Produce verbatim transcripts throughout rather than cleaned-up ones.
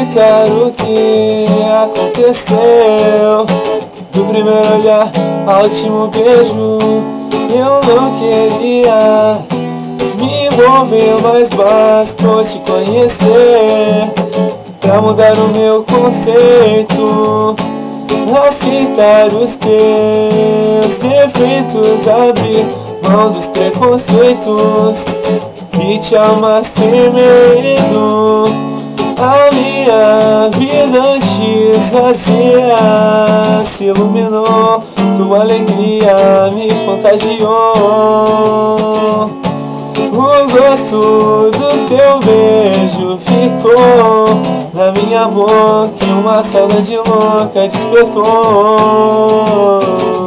explicar o que aconteceu. Do primeiro olhar ao último beijo, eu não queria me envolver, mas bastou te conhecer pra mudar o meu conceito, aceitar os teus defeitos, abrir mão dos preconceitos e te amar sem medo. A minha vida antes vazia se iluminou, tua alegria me contagiou. O gosto do teu beijo ficou na minha boca e uma saudade louca despertou.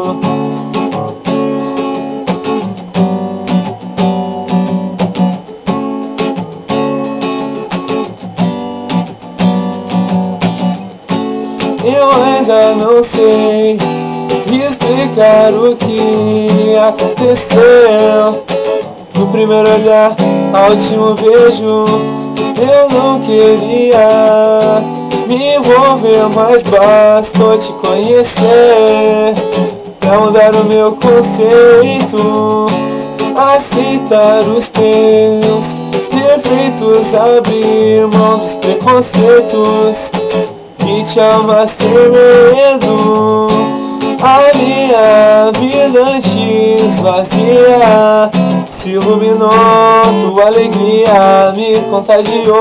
Eu ainda não sei explicar o que aconteceu. Do primeiro olhar ao último beijo, eu não queria me envolver, mas bastou te conhecer pra mudar o meu conceito, aceitar os teus defeitos, abrir mão dos preconceitos e te amar sem medo. A minha vida antes vazia se iluminou, tua alegria me contagiou.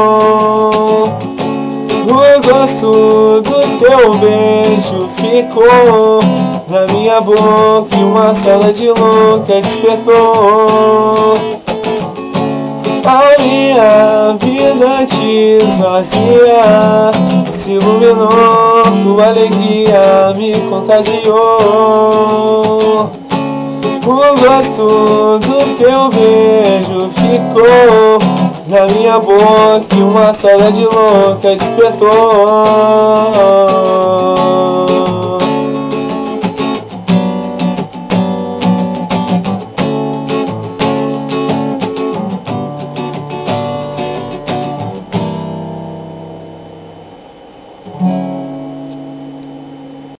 O gosto do teu beijo ficou na minha boca e uma saudade louca despertou. A minha vida antes vazia se iluminou, tua alegria me contagiou. O gosto do teu beijo ficou na minha boca e uma saudade louca despertou.